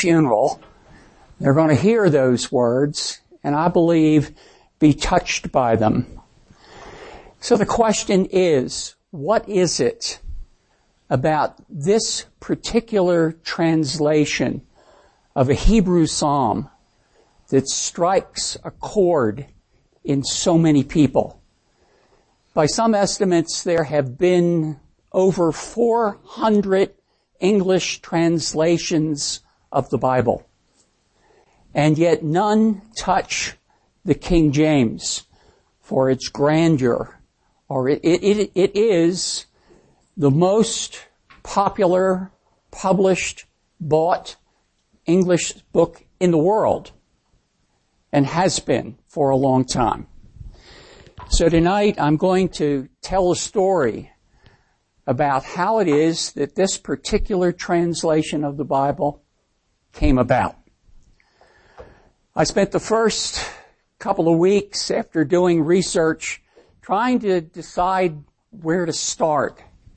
funeral, they're going to hear those words, and I believe be touched by them. So the question is, what is it about this particular translation of a Hebrew psalm that strikes a chord in so many people? By some estimates, there have been over 400 English translations of the Bible, and yet none touch the King James for its grandeur, or it is the most popular, published, bought English book in the world, and has been for a long time. So tonight I'm going to tell a story about how it is that this particular translation of the Bible came about. I spent the first couple of weeks after doing research trying to decide where to start.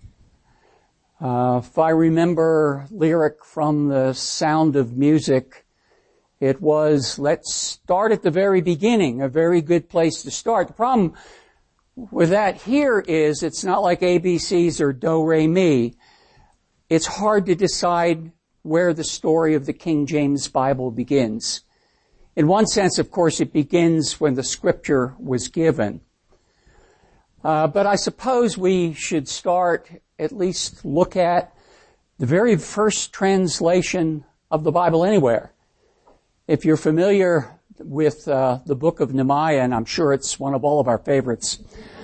If I remember lyric from The Sound of Music, it was, let's start at the very beginning, a very good place to start. The problem with that here is it's not like ABCs or Do, Re, Mi. It's hard to decide where the story of the King James Bible begins. In one sense, of course, it begins when the scripture was given. But I suppose we should start, at least look at the very first translation of the Bible anywhere. If you're familiar with the book of Nehemiah, and I'm sure it's one of all of our favorites,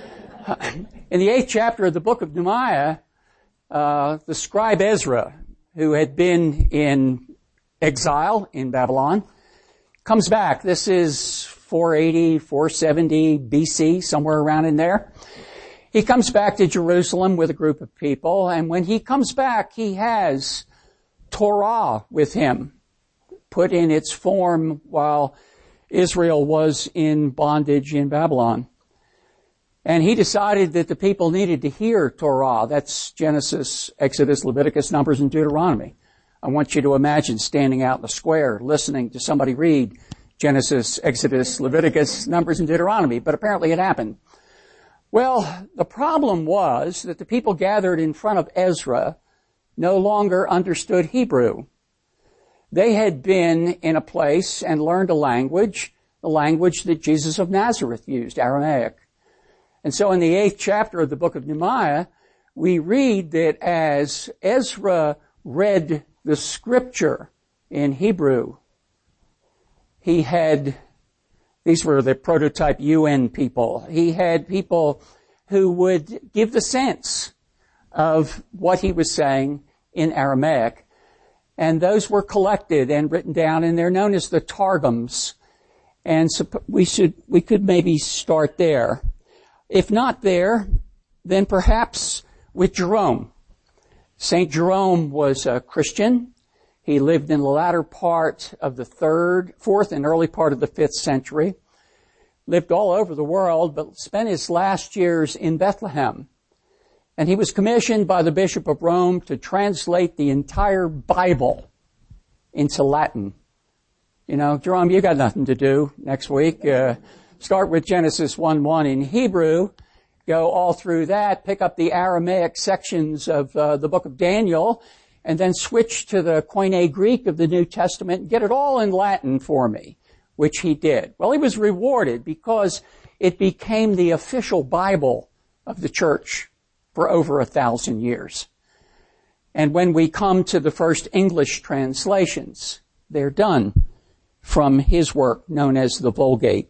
in the 8th chapter of the book of Nehemiah, the scribe Ezra, who had been in exile in Babylon, comes back. This is 480, 470 BC, somewhere around in there. He comes back to Jerusalem with a group of people, and when he comes back, he has Torah with him, put in its form while Israel was in bondage in Babylon. And he decided that the people needed to hear Torah. That's Genesis, Exodus, Leviticus, Numbers, and Deuteronomy. I want you to imagine standing out in the square, listening to somebody read Genesis, Exodus, Leviticus, Numbers, and Deuteronomy. But apparently it happened. Well, the problem was that the people gathered in front of Ezra no longer understood Hebrew. They had been in a place and learned a language, the language that Jesus of Nazareth used, Aramaic. And so in the 8th chapter of the book of Nehemiah, we read that as Ezra read the scripture in Hebrew, he had, these were the prototype UN people, he had people who would give the sense of what he was saying in Aramaic. And those were collected and written down, and they're known as the Targums. And so we could maybe start there. If not there, then perhaps with Jerome. St. Jerome was a Christian. He lived in the latter part of the 4th and early part of the 5th century. Lived all over the world, but spent his last years in Bethlehem. And he was commissioned by the Bishop of Rome to translate the entire Bible into Latin. You know, Jerome, you got nothing to do next week. Start with Genesis 1:1 in Hebrew, go all through that, pick up the Aramaic sections of the book of Daniel, and then switch to the Koine Greek of the New Testament and get it all in Latin for me, which he did. Well, he was rewarded because it became the official Bible of the church for over 1,000 years. And when we come to the first English translations, they're done from his work known as the Vulgate.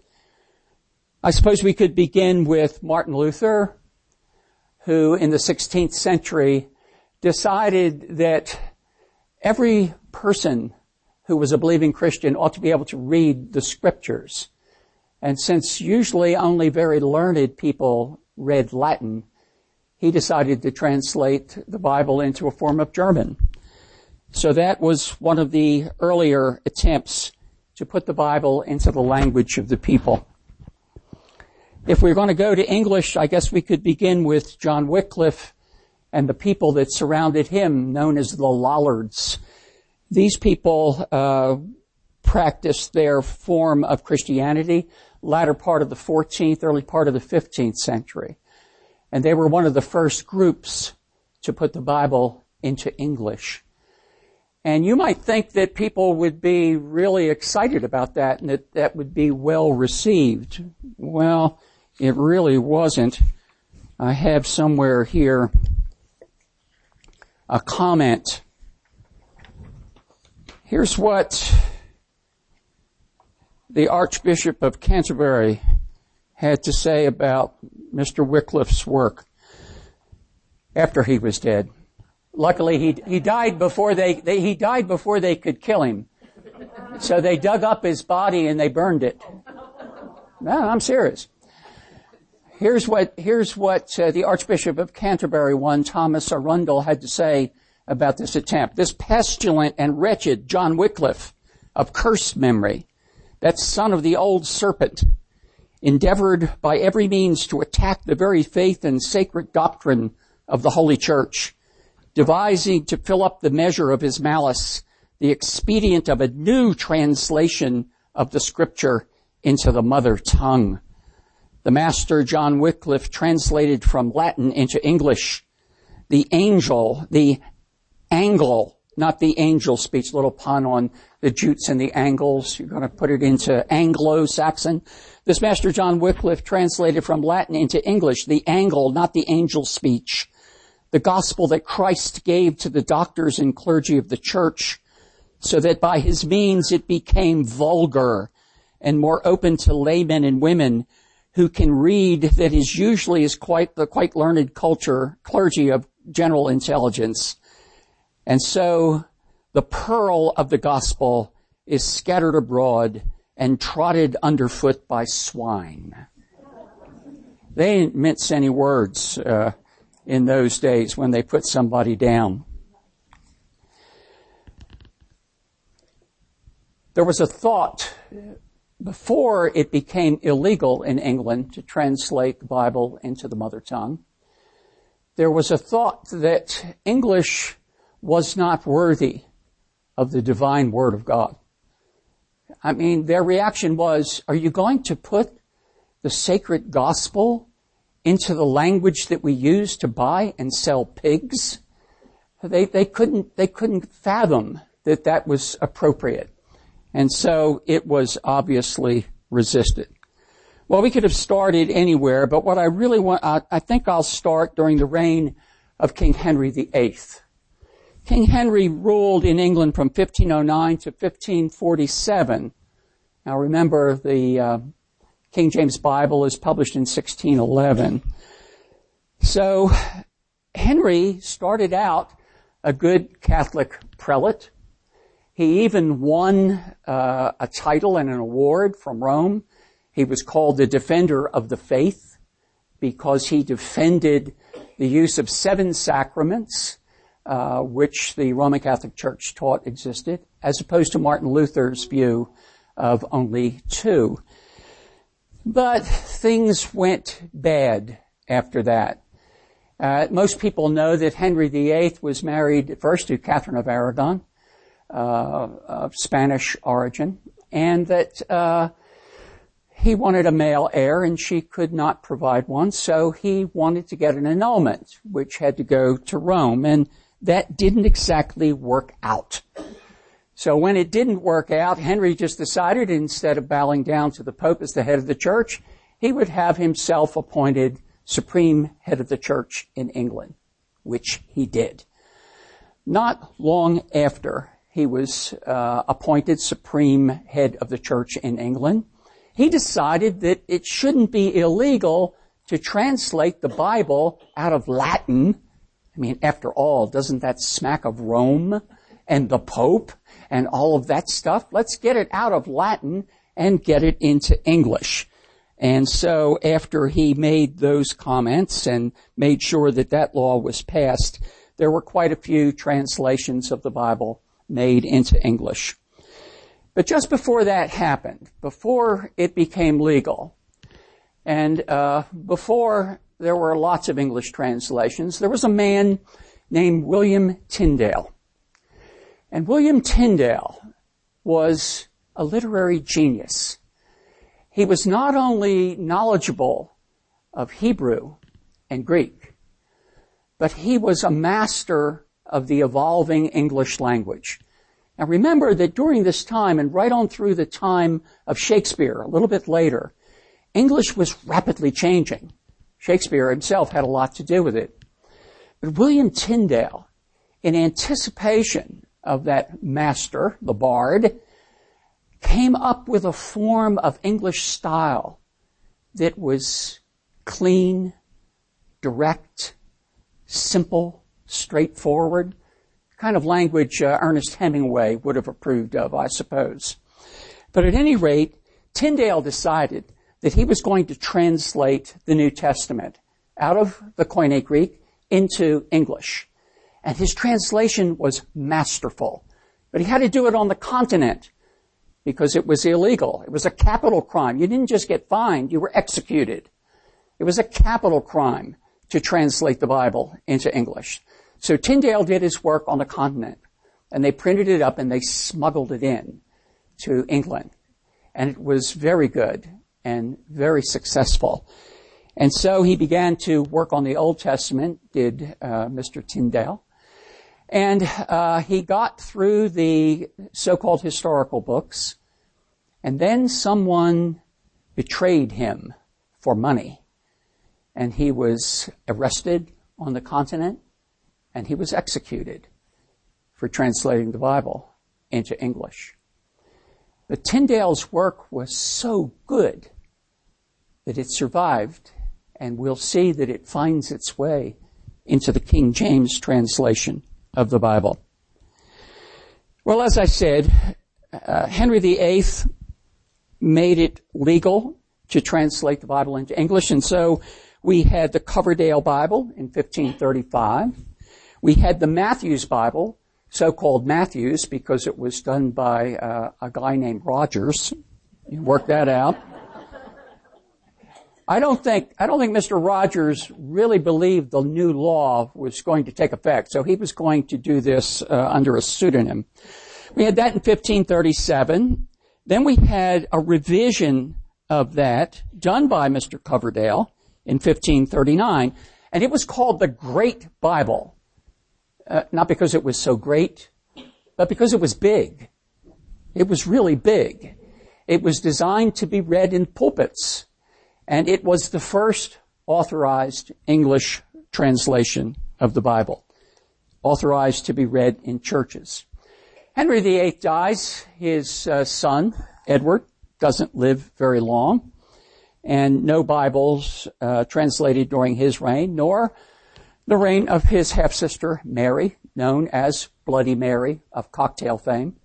I suppose we could begin with Martin Luther, who in the 16th century decided that every person who was a believing Christian ought to be able to read the scriptures. And since usually only very learned people read Latin, he decided to translate the Bible into a form of German. So that was one of the earlier attempts to put the Bible into the language of the people. If we're going to go to English, I guess we could begin with John Wycliffe and the people that surrounded him, known as the Lollards. These people practiced their form of Christianity latter part of the 14th, early part of the 15th century. And they were one of the first groups to put the Bible into English. And you might think that people would be really excited about that and that would be well received. Well, it really wasn't. I have somewhere here a comment. Here's what the Archbishop of Canterbury had to say about Mr. Wycliffe's work after he was dead. Luckily, he died before they could kill him. So they dug up his body and they burned it. No, I'm serious. Here's what the Archbishop of Canterbury, one Thomas Arundel, had to say about this attempt. This pestilent and wretched John Wycliffe of cursed memory, that son of the old serpent, endeavored by every means to attack the very faith and sacred doctrine of the Holy Church, devising to fill up the measure of his malice the expedient of a new translation of the Scripture into the mother tongue. The master John Wycliffe translated from Latin into English the angle, not the angel speech, little pun on the Jutes and the Angles. You're going to put it into Anglo-Saxon. This master John Wycliffe translated from Latin into English the angle, not the angel speech, the gospel that Christ gave to the doctors and clergy of the church, so that by his means it became vulgar and more open to laymen and women who can read that is usually quite learned clergy of general intelligence. And so the pearl of the gospel is scattered abroad and trodden underfoot by swine. They didn't mince any words in those days when they put somebody down. There was a thought before it became illegal in England to translate the Bible into the mother tongue. There was a thought that English was not worthy of the divine word of God. I mean, their reaction was, are you going to put the sacred gospel into the language that we use to buy and sell pigs? They couldn't fathom that was appropriate. And so it was obviously resisted. Well, we could have started anywhere, but what I really want, I think I'll start during the reign of King Henry VIII. King Henry ruled in England from 1509 to 1547. Now remember, the King James Bible is published in 1611. So Henry started out a good Catholic prelate. He even won a title and an award from Rome. He was called the Defender of the Faith because he defended the use of 7 sacraments, which the Roman Catholic Church taught existed, as opposed to Martin Luther's view of only 2. But things went bad after that. Most people know that Henry VIII was married first to Catherine of Aragon, of Spanish origin, and that he wanted a male heir and she could not provide one, so he wanted to get an annulment, which had to go to Rome, and that didn't exactly work out. So when it didn't work out, Henry just decided instead of bowing down to the Pope as the head of the church, he would have himself appointed supreme head of the church in England, which he did. Not long after he was appointed supreme head of the church in England, he decided that it shouldn't be illegal to translate the Bible out of Latin. I mean, after all, doesn't that smack of Rome and the Pope and all of that stuff? Let's get it out of Latin and get it into English. And so after he made those comments and made sure that that law was passed, there were quite a few translations of the Bible made into English. But just before that happened, before it became legal, and before there were lots of English translations, there was a man named William Tyndale. And William Tyndale was a literary genius. He was not only knowledgeable of Hebrew and Greek, but he was a master of the evolving English language. Now remember that during this time, and right on through the time of Shakespeare, a little bit later, English was rapidly changing. Shakespeare himself had a lot to do with it. But William Tyndale, in anticipation of that master, the bard, came up with a form of English style that was clean, direct, simple, straightforward, kind of language Ernest Hemingway would have approved of, I suppose. But at any rate, Tyndale decided that he was going to translate the New Testament out of the Koine Greek into English. And his translation was masterful. But he had to do it on the continent because it was illegal. It was a capital crime. You didn't just get fined, you were executed. It was a capital crime to translate the Bible into English. So Tyndale did his work on the continent, and they printed it up and they smuggled it in to England. And it was very good and very successful. And so he began to work on the Old Testament, did Mr. Tyndale. And he got through the so-called historical books, and then someone betrayed him for money. And he was arrested on the continent, and he was executed for translating the Bible into English. But Tyndale's work was so good that it survived, and we'll see that it finds its way into the King James translation of the Bible. Well, as I said, Henry VIII made it legal to translate the Bible into English, and so we had the Coverdale Bible in 1535. We had the Matthews Bible, so-called Matthews, because it was done by a guy named Rogers. You work that out. I don't think Mr. Rogers really believed the new law was going to take effect, so he was going to do this under a pseudonym. We had that in 1537. Then we had a revision of that done by Mr. Coverdale in 1539, and it was called the Great Bible. Not because it was so great, but because it was big. It was really big. It was designed to be read in pulpits, and it was the first authorized English translation of the Bible, authorized to be read in churches. Henry VIII dies. His son, Edward, doesn't live very long, and no Bibles translated during his reign, nor the reign of his half-sister, Mary, known as Bloody Mary of cocktail fame.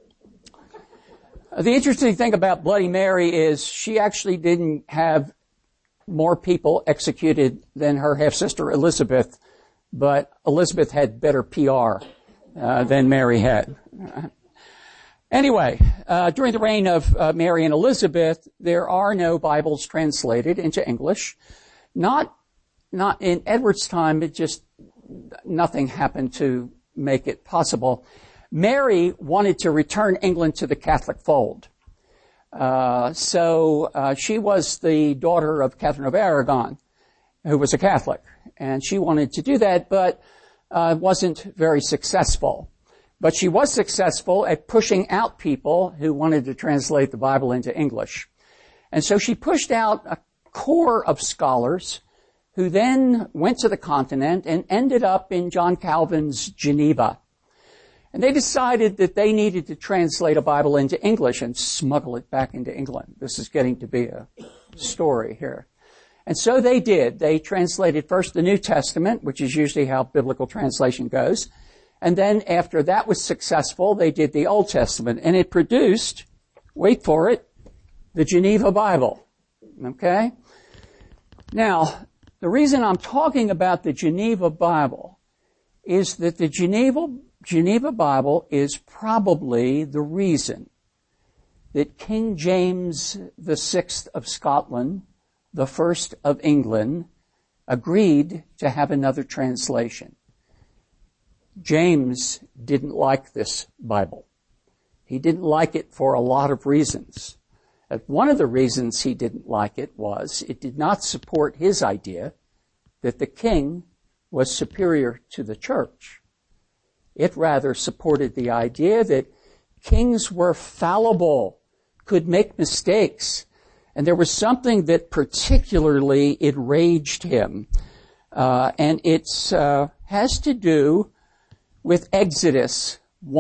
The interesting thing about Bloody Mary is she actually didn't have more people executed than her half-sister Elizabeth, but Elizabeth had better PR than Mary had. Anyway, during the reign of Mary and Elizabeth, there are no Bibles translated into English. Not in Edward's time, nothing happened to make it possible. Mary wanted to return England to the Catholic fold. So she was the daughter of Catherine of Aragon, who was a Catholic. And she wanted to do that, but wasn't very successful. But she was successful at pushing out people who wanted to translate the Bible into English. And so she pushed out a core of scholars who then went to the continent and ended up in John Calvin's Geneva. And they decided that they needed to translate a Bible into English and smuggle it back into England. This is getting to be a story here. And so they did. They translated first the New Testament, which is usually how biblical translation goes. And then after that was successful, they did the Old Testament. And it produced, wait for it, the Geneva Bible. Okay? Now, the reason I'm talking about the Geneva Bible is that the Geneva Bible is probably the reason that King James VI of Scotland, the first of England, agreed to have another translation. James didn't like this Bible. He didn't like it for a lot of reasons. One of the reasons he didn't like it was it did not support his idea that the king was superior to the church. It rather supported the idea that kings were fallible, could make mistakes, and there was something that particularly enraged him, and it has to do with Exodus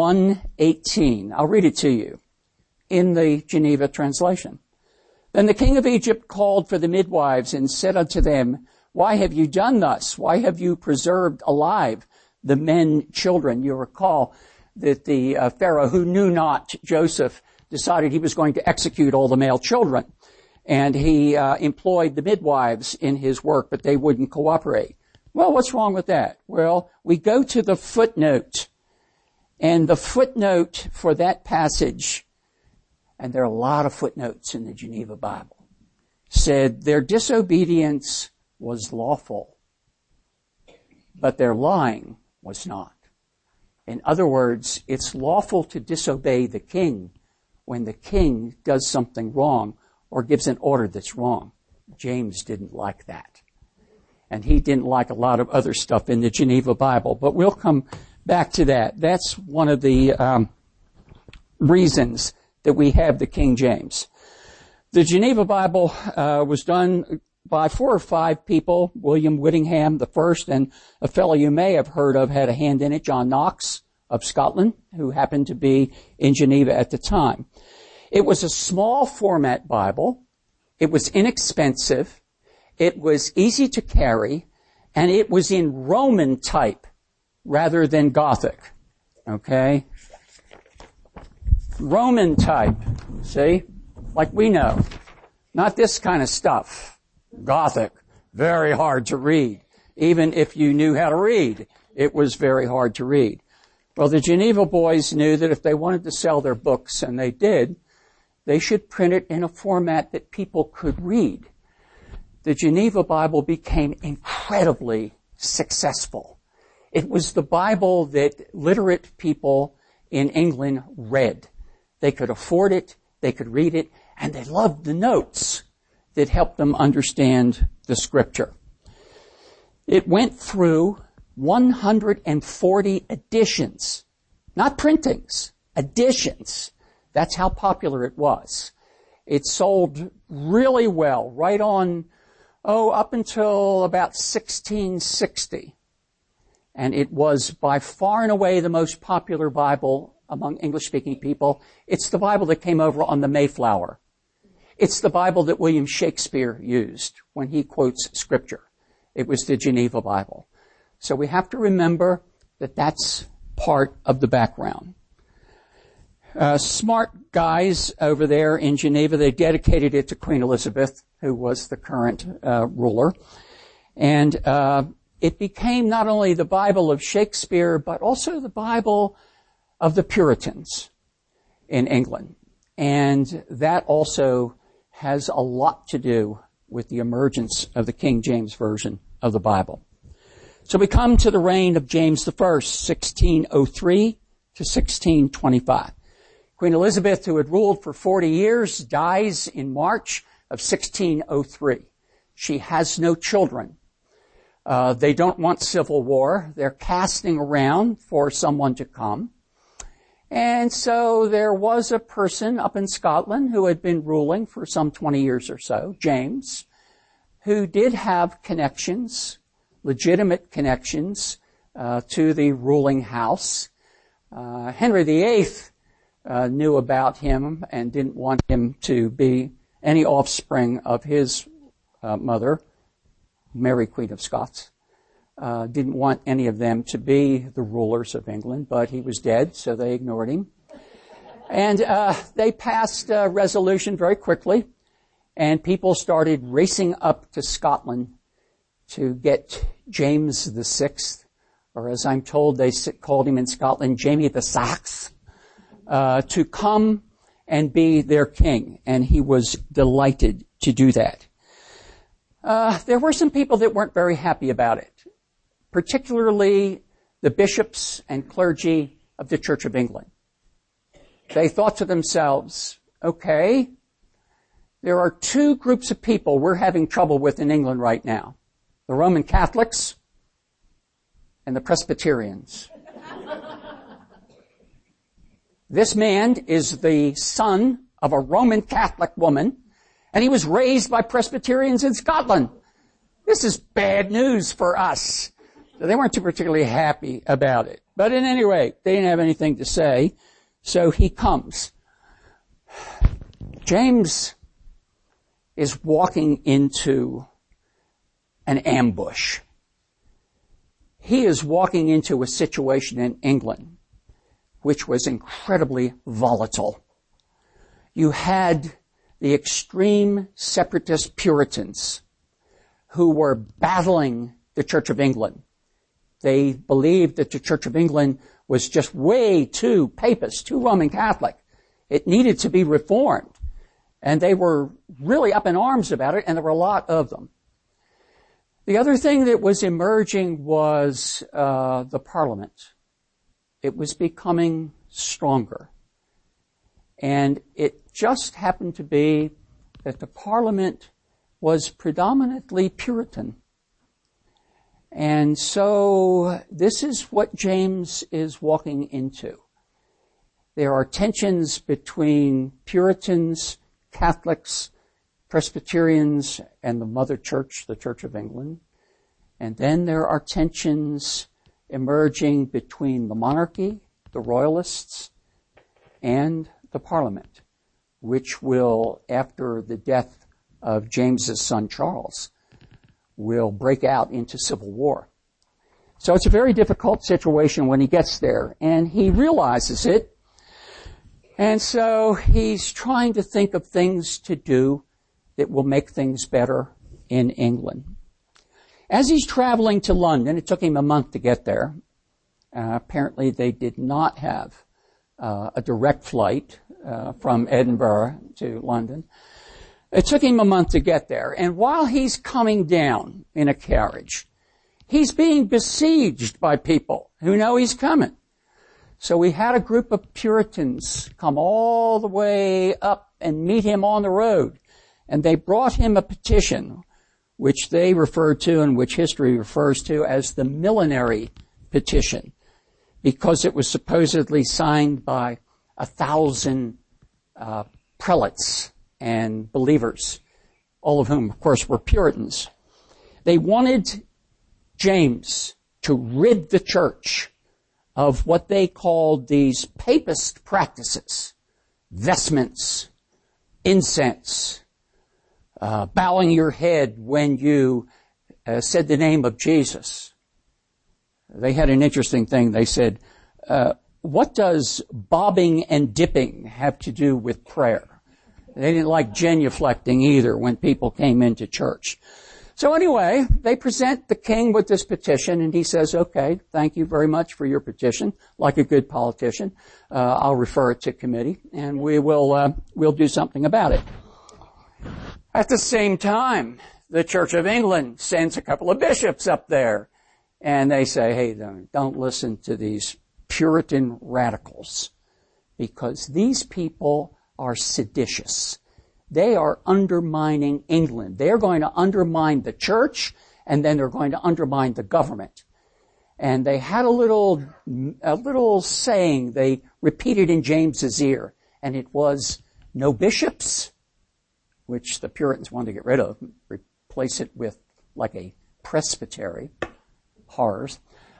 1:18. I'll read it to you in the Geneva translation. Then the king of Egypt called for the midwives and said unto them, why have you done thus? Why have you preserved alive the men children? You recall that the Pharaoh, who knew not Joseph, decided he was going to execute all the male children. And he employed the midwives in his work, but they wouldn't cooperate. Well, what's wrong with that? Well, we go to the footnote. And the footnote for that passage, and there are a lot of footnotes in the Geneva Bible, said their disobedience was lawful, but their lying was not. In other words, it's lawful to disobey the king when the king does something wrong or gives an order that's wrong. James didn't like that. And he didn't like a lot of other stuff in the Geneva Bible, but we'll come back to that. That's one of the reasons that we have the King James. The Geneva Bible was done by 4 or 5 people. William Whittingham the first, and a fellow you may have heard of had a hand in it, John Knox of Scotland, who happened to be in Geneva at the time. It was a small format Bible. It was inexpensive. It was easy to carry, and it was in Roman type rather than Gothic. Okay? Roman type. See? Like we know. Not this kind of stuff. Gothic. Very hard to read. Even if you knew how to read, it was very hard to read. Well, the Geneva boys knew that if they wanted to sell their books, and they did, they should print it in a format that people could read. The Geneva Bible became incredibly successful. It was the Bible that literate people in England read. They could afford it, they could read it, and they loved the notes that helped them understand the scripture. It went through 140 editions, not printings, editions. That's how popular it was. It sold really well, right on, up until about 1660. And it was by far and away the most popular Bible among English-speaking people. It's the Bible that came over on the Mayflower. It's the Bible that William Shakespeare used when he quotes Scripture. It was the Geneva Bible. So we have to remember that that's part of the background. Smart guys over there in Geneva, they dedicated it to Queen Elizabeth, who was the current ruler. And it became not only the Bible of Shakespeare, but also the Bible of the Puritans in England. And that also has a lot to do with the emergence of the King James Version of the Bible. So we come to the reign of James I, 1603 to 1625. Queen Elizabeth, who had ruled for 40 years, dies in March of 1603. She has no children. They don't want civil war. They're casting around for someone to come. And so there was a person up in Scotland who had been ruling for some 20 years or so, James, who did have connections, legitimate connections, to the ruling house. Henry VIII knew about him and didn't want him to be any offspring of his mother, Mary, Queen of Scots. Didn't want any of them to be the rulers of England, but he was dead, so they ignored him. And they passed a resolution very quickly, and people started racing up to Scotland to get James VI, or as I'm told, they called him in Scotland, Jamie the Sax, to come and be their king, and he was delighted to do that. There were some people that weren't very happy about it, particularly the bishops and clergy of the Church of England. They thought to themselves, okay, there are two groups of people we're having trouble with in England right now. The Roman Catholics and the Presbyterians. This man is the son of a Roman Catholic woman, and he was raised by Presbyterians in Scotland. This is bad news for us. So they weren't too particularly happy about it. But at any rate, they didn't have anything to say, so he comes. James is walking into an ambush. He is walking into a situation in England which was incredibly volatile. You had the extreme separatist Puritans who were battling the Church of England. They believed that the Church of England was just way too papist, too Roman Catholic. It needed to be reformed. And they were really up in arms about it, and there were a lot of them. The other thing that was emerging was the Parliament. It was becoming stronger. And it just happened to be that the Parliament was predominantly Puritan. And so this is what James is walking into. There are tensions between Puritans, Catholics, Presbyterians, and the Mother Church, the Church of England. And then there are tensions emerging between the monarchy, the royalists, and the Parliament, which will, after the death of James's son Charles, will break out into civil war. So it's a very difficult situation when he gets there, and he realizes it. And so he's trying to think of things to do that will make things better in England. As he's traveling to London, it took him a month to get there. Apparently they did not have a direct flight from Edinburgh to London. It took him a month to get there. And while he's coming down in a carriage, he's being besieged by people who know he's coming. So we had a group of Puritans come all the way up and meet him on the road. And they brought him a petition, which they referred to and which history refers to as the Millenary Petition, because it was supposedly signed by 1,000 prelates and believers, all of whom, of course, were Puritans. They wanted James to rid the church of what they called these papist practices, vestments, incense, bowing your head when you said the name of Jesus. They had an interesting thing. They said, what does bobbing and dipping have to do with prayer? They didn't like genuflecting either when people came into church. So anyway, they present the king with this petition, and he says, okay, thank you very much for your petition. Like a good politician, I'll refer it to committee, and we'll do something about it. At the same time, the Church of England sends a couple of bishops up there, and they say, hey, don't listen to these Puritan radicals, because these people are seditious. They are undermining England. They're going to undermine the church, and then they're going to undermine the government. And they had a little saying they repeated in James's ear, and it was, no bishops, which the Puritans wanted to get rid of, replace it with like a presbytery. Horrors.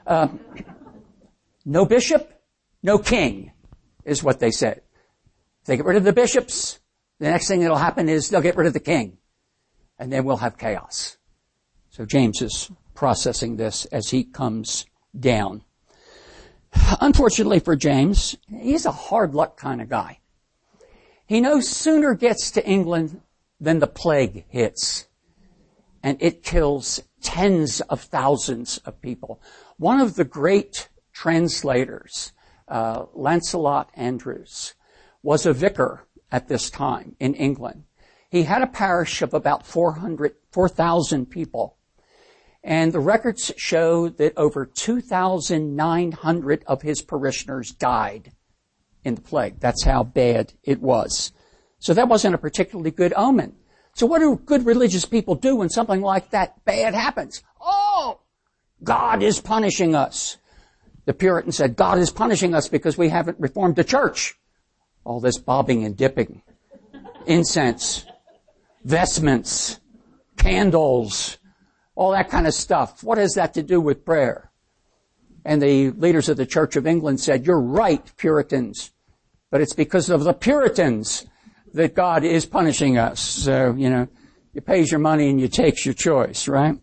No bishop, no king, is what they said. If they get rid of the bishops, the next thing that'll happen is they'll get rid of the king. And then we'll have chaos. So James is processing this as he comes down. Unfortunately for James, he's a hard luck kind of guy. He no sooner gets to England than the plague hits. And it kills tens of thousands of people. One of the great translators, Lancelot Andrewes, was a vicar at this time in England. He had a parish of about 4,000 people. And the records show that over 2,900 of his parishioners died in the plague. That's how bad it was. So that wasn't a particularly good omen. So what do good religious people do when something like that bad happens? Oh, God is punishing us. The Puritans said, God is punishing us because we haven't reformed the church. All this bobbing and dipping, incense, vestments, candles, all that kind of stuff. What has that to do with prayer? And the leaders of the Church of England said, you're right, Puritans, but it's because of the Puritans that God is punishing us. So, you pays your money and you takes your choice, right?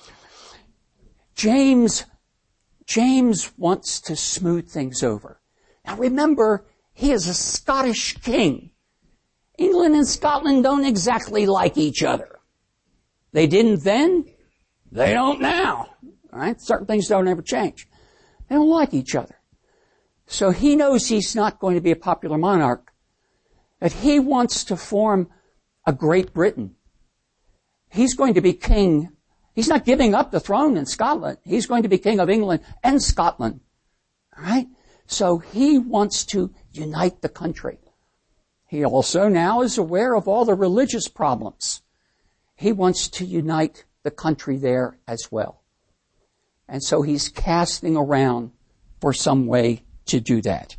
James wants to smooth things over. Now remember, he is a Scottish king. England and Scotland don't exactly like each other. They didn't then. They don't now. All right? Certain things don't ever change. They don't like each other. So he knows he's not going to be a popular monarch. That he wants to form a Great Britain. He's going to be king. He's not giving up the throne in Scotland. He's going to be king of England and Scotland. All right? So he wants to unite the country. He also now is aware of all the religious problems. He wants to unite the country there as well. And so he's casting around for some way to do that.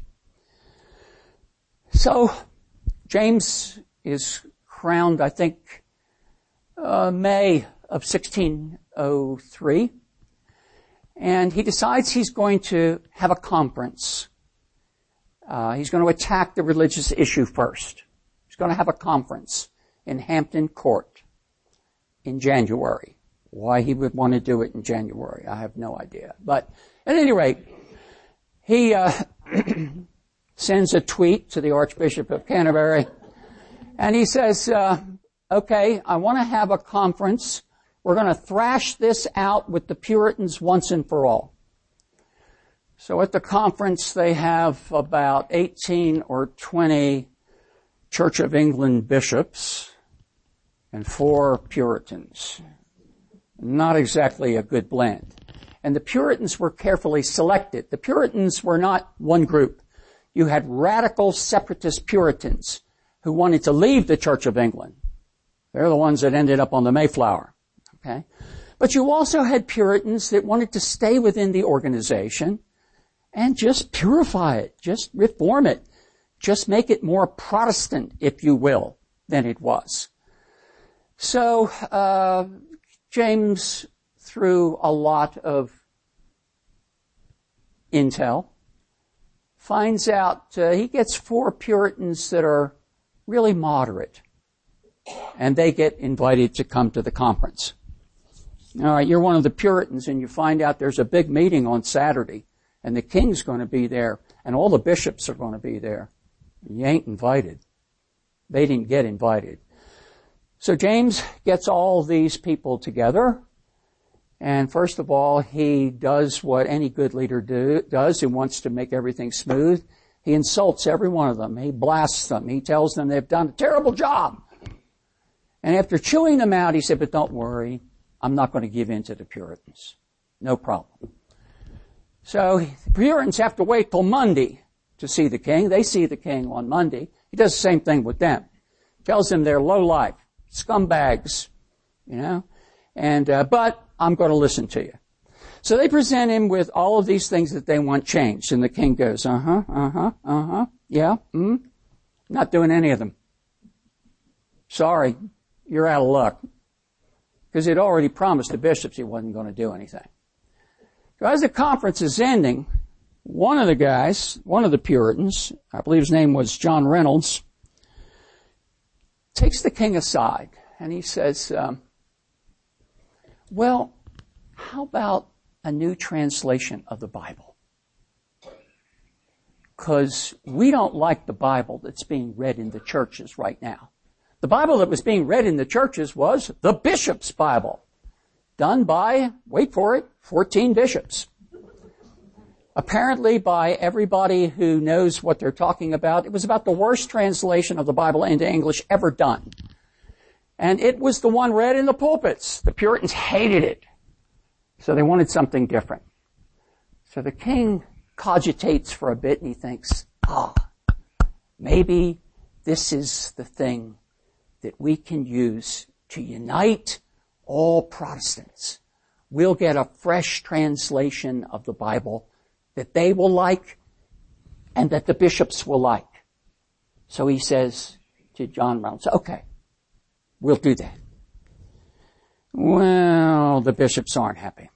So James is crowned, I think, May of 1603. And he decides he's going to have a conference. He's going to attack the religious issue first. He's going to have a conference in Hampton Court in January. Why he would want to do it in January, I have no idea. But at any rate, he sends a tweet to the Archbishop of Canterbury, and he says, okay, I want to have a conference. We're going to thrash this out with the Puritans once and for all. So at the conference, they have about 18 or 20 Church of England bishops and 4 Puritans. Not exactly a good blend. And the Puritans were carefully selected. The Puritans were not one group. You had radical separatist Puritans who wanted to leave the Church of England. They're the ones that ended up on the Mayflower. Okay? But you also had Puritans that wanted to stay within the organization and just purify it, just reform it, just make it more Protestant, if you will, than it was. So, James, through a lot of intel, finds out he gets 4 Puritans that are really moderate, and they get invited to come to the conference. All right, you're one of the Puritans, and you find out there's a big meeting on Saturday, and the king's going to be there, and all the bishops are going to be there. You ain't invited. They didn't get invited. So James gets all these people together, and first of all, he does what any good leader does who wants to make everything smooth. He insults every one of them. He blasts them. He tells them they've done a terrible job. And after chewing them out, he said, but don't worry, I'm not going to give in to the Puritans. No problem. So the Puritans have to wait till Monday to see the king. They see the king on Monday. He does the same thing with them. Tells them they're low life, scumbags, and, but I'm going to listen to you. So they present him with all of these things that they want changed. And the king goes, yeah, not doing any of them. Sorry, you're out of luck. Because he'd already promised the bishops he wasn't going to do anything. So as the conference is ending, one of the Puritans, I believe his name was John Reynolds, takes the king aside and he says, well, how about a new translation of the Bible? Because we don't like the Bible that's being read in the churches right now. The Bible that was being read in the churches was the bishop's Bible, done by, wait for it, 14 bishops. Apparently by everybody who knows what they're talking about, it was about the worst translation of the Bible into English ever done. And it was the one read in the pulpits. The Puritans hated it. So they wanted something different. So the king cogitates for a bit and he thinks, maybe this is the thing that we can use to unite all Protestants. We'll get a fresh translation of the Bible that they will like and that the bishops will like. So he says to John Reynolds, okay, we'll do that. Well, the bishops aren't happy.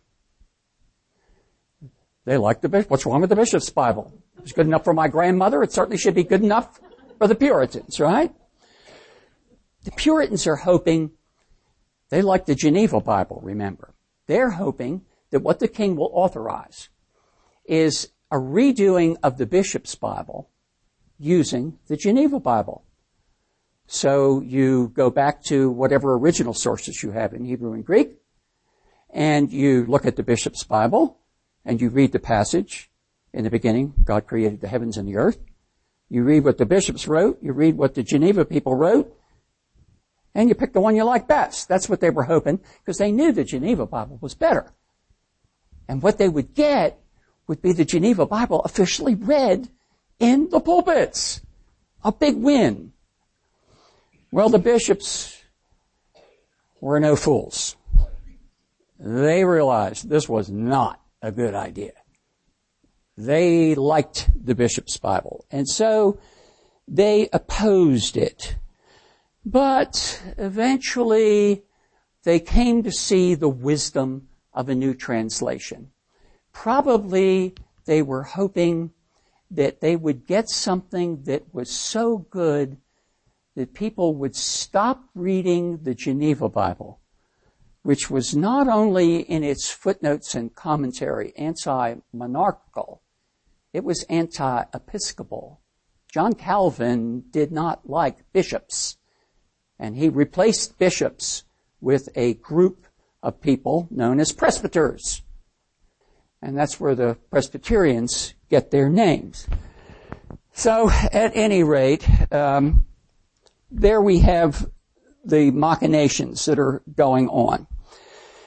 They like the bishop. What's wrong with the bishop's Bible? It's good enough for my grandmother. It certainly should be good enough for the Puritans, right? The Puritans are hoping, they like the Geneva Bible, remember. They're hoping that what the king will authorize is a redoing of the bishop's Bible using the Geneva Bible. So you go back to whatever original sources you have in Hebrew and Greek, and you look at the bishop's Bible, and you read the passage, in the beginning, God created the heavens and the earth. You read what the bishops wrote, you read what the Geneva people wrote, and you pick the one you like best. That's what they were hoping, because they knew the Geneva Bible was better. And what they would get would be the Geneva Bible officially read in the pulpits. A big win. Well, the bishops were no fools. They realized this was not a good idea. They liked the bishop's Bible, and so they opposed it. But eventually they came to see the wisdom of a new translation. Probably they were hoping that they would get something that was so good that people would stop reading the Geneva Bible, which was not only in its footnotes and commentary anti-monarchical, it was anti-episcopal. John Calvin did not like bishops, and he replaced bishops with a group of people known as presbyters. And that's where the Presbyterians get their names. So, at any rate, there we have the machinations that are going on.